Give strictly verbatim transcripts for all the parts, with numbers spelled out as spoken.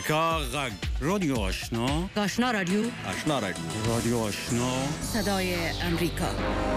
امریکا غږ رادیو آشنا آشنا رادیو آشنا رادیو رادیو آشنا صدای امریکا.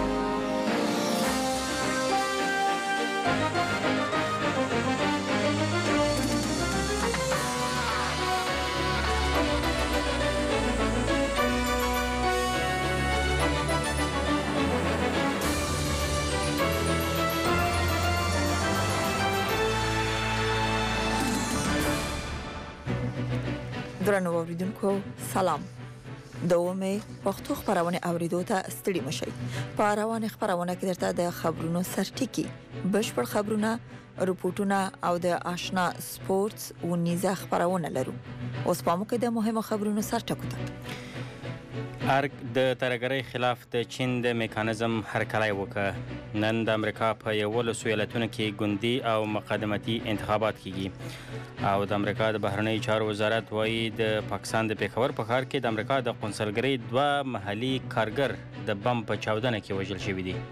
درنو اوریدونکو سلام. د اومه پښتو خبرونه اوریدو ته ستړي مشئ. په روانه خبرونه کې درته د خبرونو سرټکی بشپړ خبرونه، رپورټونه او د آشنا سپورتس او نیزه خبرونه لرو. اوس په موږ د مهمو خبرونو سرټکو ته ارګ د ترګرۍ خلاف د چین د میکانیزم هرکلی وکړ. نن د امریکا په یولسو ایالتونو کې ګوندي او مقدمتي انتخابات کیږي او د امریکا د بهرنی چارو وزارت وایي د پاکستان د پیښور په ښار کې د امریکا د قونسلګرۍ دوه محلي کارګر د بم په چاودنه کې وژل شوي دي.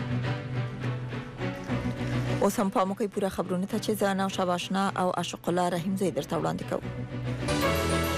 اوس هم په موږ کې پوره خبرونه ته چې زه نوشا باشنا او عاشق الله رحیم زی درته وړاندې کوم.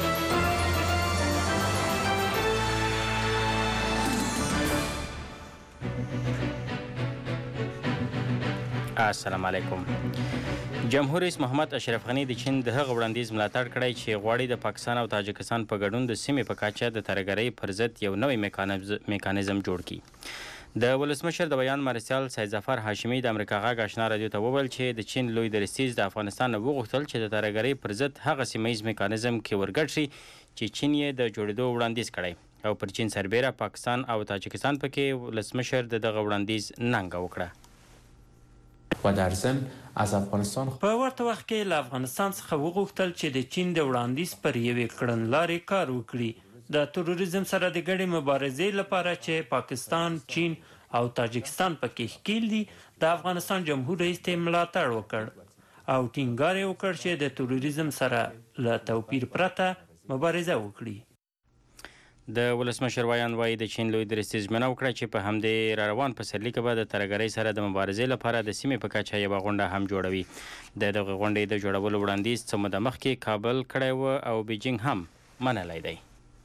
السلام علیکم. جمهور رئیس محمد اشرف غنی د چین د هغه وړاندیز ملاتړ کړی چې غواړي د پاکستان او تاجکستان په ګډون د سیمې په کچه د ترګرۍ پر ضد یو نوی میکانیزم جوړ کړي. د ولسمشر د بیان مارشال سید ظفر هاشمي د امریکا غږ آشنا رادیو ته وویل چې د چین لوی درستیز د افغانستان وغوښتل چې د ترګرۍ پر ضد هغه سیمهیز میکانیزم کې ورګډ شي چې چین یې د جوړېدو وړاندیز کړی او پر چین سربیره پاکستان او تاجکستان پکې ولسمشر د دغه وړاندیز ننګه وکړه. و در ضمن از افغانستان په ورته وخت کې له افغانستان څخه وغوښتل چې د چین د وړاندیز پر یوې کړنلارې کار وکړي د تروریزم سره د ګډې مبارزې لپاره چې پاکستان، چین او تاجکستان پکې ښکیل دي. د افغانستان جمهور رئیس ته ملاتړ وکړ او ټینګار یې وکړ چې د تروریزم سره له توپیر پرته مبارزه وکړي. د ولسمشر ویان وایي د چین لوی درستیز ژمنه وکړه چې په همدې را روان پسرلي کې به د ترګرۍ سره د مبارزې لپاره د سیمې په کچه یوه غونډه هم جوړوي. د دغه غونډې د جوړولو وړاندیز څه موده مخکې کابل کړی و او بیجینګ هم منلی دی.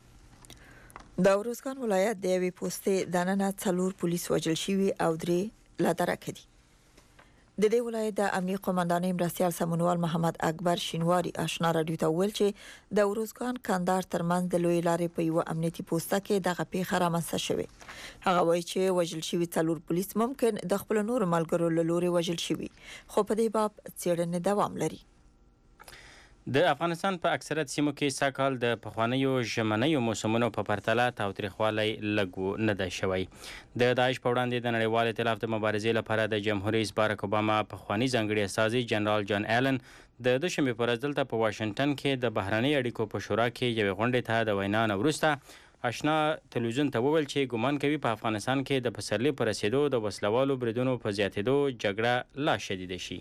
د ارزګان ولایت د یوې پوستې دننه څلور پولیس وژل شوي او درې لا درکه دي. د دې ولایت د امنیت قومندانۍ مرستیال سمونوال محمد اکبر شینواری آشنا رادیو ته وویل چې د ارزګان کندهار ترمنځ د لوی لارې په یوه امنیتي پوسته کې دغه پیښه رامنځته شوې. هغه وایي چې وژل شوي څلور پولیس ممکن د خپلو نورو ملګرو له لورې وژل شوي، خو په دې باب څېړنې دوام لري. د افغانستان په اکثرت سیمو کې سږکال د پخوانیو ژمنیو موسمونو په پرتله تاوتریخوالی لږ نه دی شوی. د داعش په وړاندې د نړیوال ائتلاف د مبارزې لپاره د جمهور رئیس بارک اوباما پخواني ځانګړي استازي جنرال جان ایلن د دوشنبې په ورځ دلته په واشنګټن کې د بهرنۍ اړیکو په شورا کې یوې غونډې ته د وینا نه وروسته آشنا تلویزیون ته وویل چې ګمان کوي په افغانستان کې د پسرلي په رسېدو د وسلوالو بریدونو په زیاتېدو جګړه لا شدیده شي.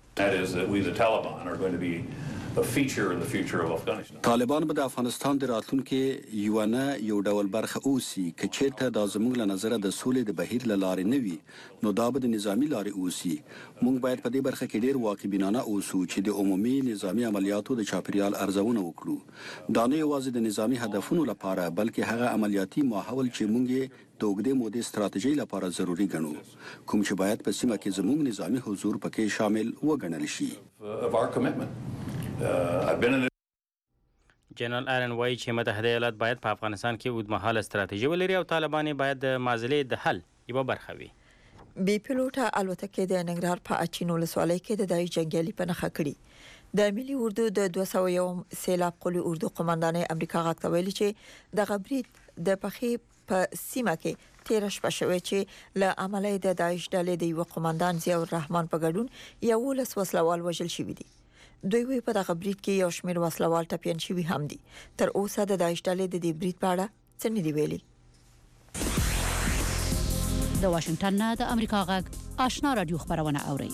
طالبان به د افغانستان د راتلونکي یو نه یو ډول برخه اوسي. که چیرته دا زموږ له نظره د سولې د بهیر له لارې نه وي نو دا به د نظامی لارې اوسي. موږ باید په دې برخه کې ډیر واقعبینانه اوسو چې د عمومي نظامی عملیاتو د چاپیریال ارزونه وکړو. دا نه یوازې د نظامی هدفونو لپاره بلکې هغه عملیاتي ماحول چې موږ د اوږدې مودې ستراتیژۍ لپاره ضروري ګڼو، کوم چې باید په سیمه کې زموږ نظامی حضور پکې شامل وګڼل شي. جنرال ایلن وایي چې متحده ایالات باید په افغانستان کې اوږدمهاله ستراتیژي ولري او طالبان باید د معضلې د حل یوه برخه وي. بي پیلوټه الوتکې د ننګرهار په اچین ولسوالۍ کې د داعش جنګیالي په نښه کړي. د ملي اردو د دوه سوه یوم سیلاب قلي اردو قومندانۍ امریکا غږ ته ویلي چې دغه برید د پخې په سیمه کې تیر شپه شوې چې له عمله د داعش ډلې د یو قومندان ضیاء الرحمن په ګډون یولس وسلوال وژل شوي دي. دوی وی په دغه برید کې یو شمېر وسلوال ټپیان شوي هم دي. تر اوسه د داعش ډلې د دې برید په اړه څه نه دي ویلي. د واشنګټن نه د امریکا غږ آشنا رادیو خبرونه اوري.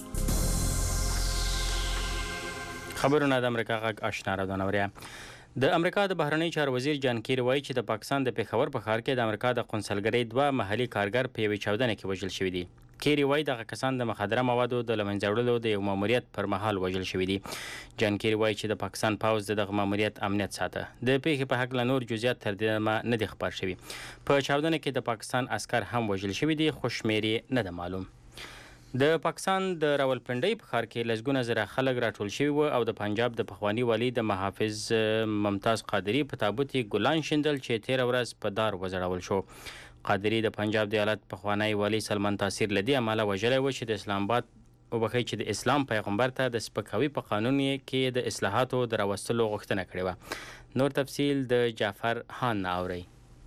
خبرونه د امریکا غږ آشنا رادیو اوري. د امریکا د بهرنی چارو وزیر جان کیری وایي چې د پاکستان د پیښور په ښار کې د امریکا د قونسلګرۍ دوه محلي کارګر په یوې چاودنه کې وژل شوي دي. کیری وایي دغه کسان د مخدره موادو د له منځه وړلو د یو ماموریت پر مهال وژل شوي دي. جان کیری وایي چې د پاکستان پوځ د دغه ماموریت امنیت ساته. د پیښې په هکله نور جزئیات تر دې نه دي خبر شوي. په چاودنه کې د پاکستان عسکر هم وژل شوي دي خو شمېر یې نه ده معلوم. د پاکستان د راولپنډۍ په ښار کې لسګونه زره خلک راټول شوي وو او د پنجاب د پخواني والي د محافظ ممتاز قادري په تابوت یې ګلان شیندل چې تېره ورځ په دار وځړول شو. قادري د پنجاب د ایالت پخوانی والي سلمان تاثیر له دې امله وژلی و چې د اسلام آباد وبخښئ چې د اسلام پیغمبر ته د سپکاوي په قانون کې د اصلاحاتو د راوستلو غوښتنه کړې وه. نور تفصیل د جعفر هان نه اورئ.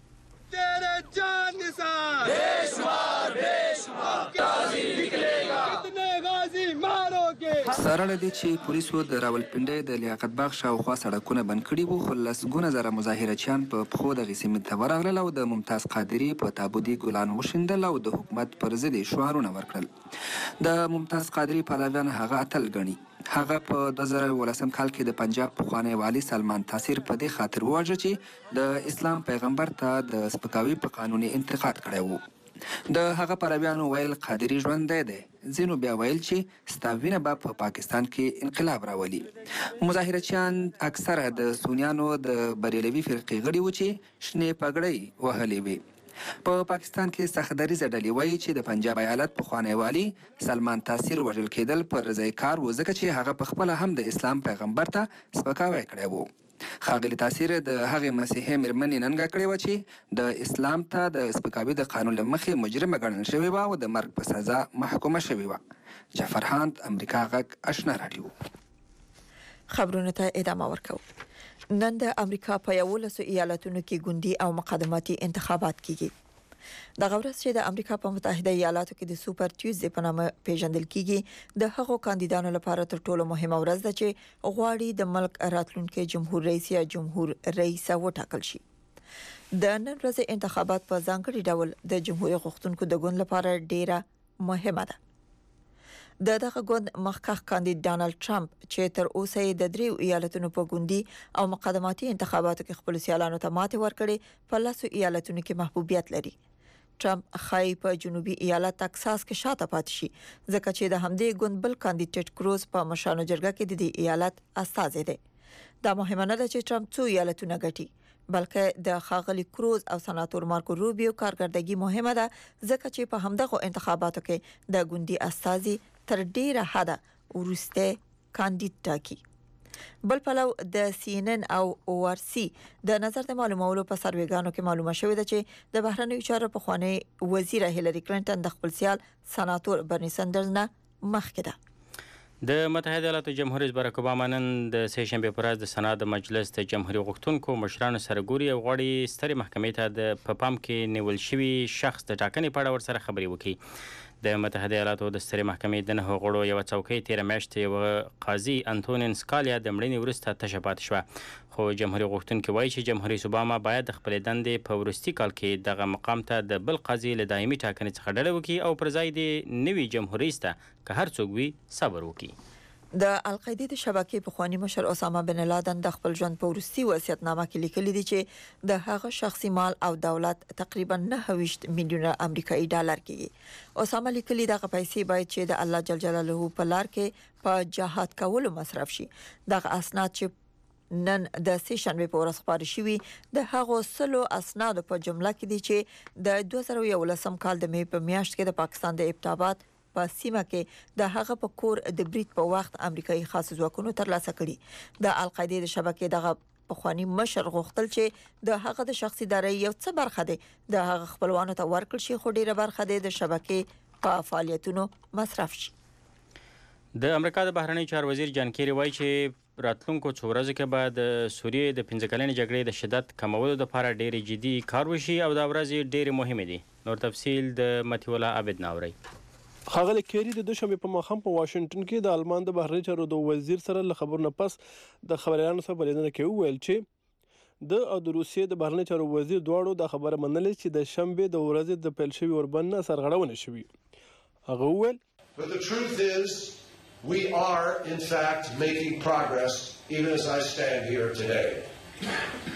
سره له دې چې پولیسو د راولپنډۍ د لیاقت باغ شاوخوا سړکونه بند کړي وو خو لسګونه زره مظاهرچیان په پښو دغې سیمې ته ورغلل او د ممتاز قادري په تابوت یې ګلان وشیندل او د حکومت پر ضد یې شعارونه ورکړل. د ممتاز قادري پلویان هغه اتل ګڼي. هغه په دوه زره یولسم کال کې د پنجاب پخوانی والي سلمان تاثیر په دې خاطر وواژه چې د اسلام پیغمبر ته د سپکاوي په قانون انتقاد کړی و. د هغه پلویانو ویل قادري ژوندی دی، ځینو بیا ویل چې ستا وینه به په پاکستان کې انقلاب راولي. مظاهرچیان اکثره د سونیانو د بریلوي فرقې غړي وو چې شنې پګړۍ وهلې وې. په پاکستان کې سختدریځه ډلې وایي چې د پنجاب ایالت پخوانی والي سلمان تاثیر وژل کېدل پر ځای کار و ځکه چې هغه پخپله هم د اسلام پیغمبر ته سپکاوی کړی و. ښاغلي تاثیر د هغې مسیحي مېرمنې ننګه کړې وه چې د اسلام ته د سپکاوي د قانون له مخې مجرمه ګڼل شوې وه او د مرګ په سزا محکومه شوې وه. جعفر هاند، امریکا غږ، آشنا راډیو. خبرونه ته ادامه ورکوو. نن د امریکا په یولسو ایالتونو کې ګوندي او مقدماتي انتخابات کیږي. دغه ورځ چې د امریکا په متحده ایالاتو کې د سوپر ټیوزډے په نامه پیژندل کیږي د هغو کاندیدانو لپاره تر ټولو مهمه ورځ ده چې غواړي د ملک راتلونکي جمهور رئیس یا جمهور رئیسه وټاکل شي. د نن ورځې انتخابات په ځانګړي ډول د جمهوریت غوښتونکو د ګوند لپاره ډیره مهمه ده. د دغه ګوند مخکښ کاندید ډانلډ ټرمپ چې تر اوسه د دریو ایالتونو په ګوندي او مقدماتي انتخاباتو کې خپل سیالانو ته ماتې ورکړې په لاسو ایالتونو کې محبوبیت لري. ټرمپ خای په جنوبي ایالت تکساس کې شاته پاتې شي ځکه چې د همدې ګوند بل کاندید ټیډ کروز په مشرانو جرګه کې د دې ایالت استازی دی. دا مهمه نه ده چې ټرمپ څو ایالتونه ګټي بلکې د خاغلی کروز او سناتور مارکو روبیو کارکردګي مهمه ده ځکه چې په همدغه انتخاباتو کې د ګوندي استازي تر ډیره حده ورسته کاندید ټاکي. بل پلو د سی ان ان او او ار سی د نظر د معلومولو په سروېګانو کې معلومه شوې ده چې د بهرنیو چارو پخوانی وزیر هیلری کلینټن د خپل سیال سناتور برنی سندرز نه مخکې ده. د متحده ایالاتو جمهور رئیس باراک اوباما نن د سې شنبې په ورځ د سنا د مجلس د جمهوریت غوښتونکو مشرانو سره ګوري او غواړي سترې محکمې ته د په پام کې نیول شوي شخص د ټاکنې په اړه ورسره خبرې وکړي. د متحده ایالاتو د سترې محکمې د نهو غړو یوه څوکۍ تېره میاشت یوه قاضي انتونین سکالیا د مړینې وروسته تشه پاتې شوه خو جمهوریت غوښتونکي وایي چې جمهور رئیس اوباما باید د خپلې دندې په وروستي کال کې دغه مقام ته د بل قاضي له دایمي ټاکنې څخه ډډه وکړي او پر ځای د نوي جمهور رئیس ته که هر څوک وي صبر وکړي. د القاعده د شبکې پخوانی مشر اسامه بن لادن د خپل ژوند په وروستي وصیتنامه کې لیکلي دي چې د هغه شخصي مال او دولت تقریبا نه ویشت میلیونه امریکایي ډالر کېږي. اسامه لیکلي دغه پیسې باید چې د الله جل جلاله په لار کې په جهاد کولو مصرف شي. دغه اسناد چې نن د سې شنبې په ورځ خپاره شوي د هغو سلو اسناد په جمله کې دي چې د دوه زره یولسم کال د مې په میاشت کې د پاکستان د ابتابات په سیمه کې د هغه په کور د بریټ په وخت امریکایي خاص ځواکونو ترلاسه کړي. د القاعده د شبکې دغه پخوانی مشر غوښتل چې د هغه د شخصي داري یو څه برخه ده د هغه خپلوانو ته ورکړل شي خو ډیره برخه ده د شبکې په فعالیتونو مصرف شي. د امریکا د بهرنی چارو وزیر جان کیری وایي چې راتلونکو څو ورځو کې به د سوریې د پنځه کلنې جګړې د شدت کمولو لپاره ډېر جدي کار وشي او دا ورځې ډېرې مهمې دي. نور تفصیل د متي الله عبد ناوري. ښاغلی کیری د دوشنبې په ماښام په واشنګټن کې د آلمان د بهرنی چارو د وزیر سره له خبرو نه پس د خبريالانو سره بلنه کې وویل چې د او د روسیې د بهرنی چارو وزیر دواړو د خبره منلې چې د شنبې د ورځې د پیل شوي اوربند نه سرغړونه شوي. هغه وویل But the truth is we are in fact making progress even as I stand here today.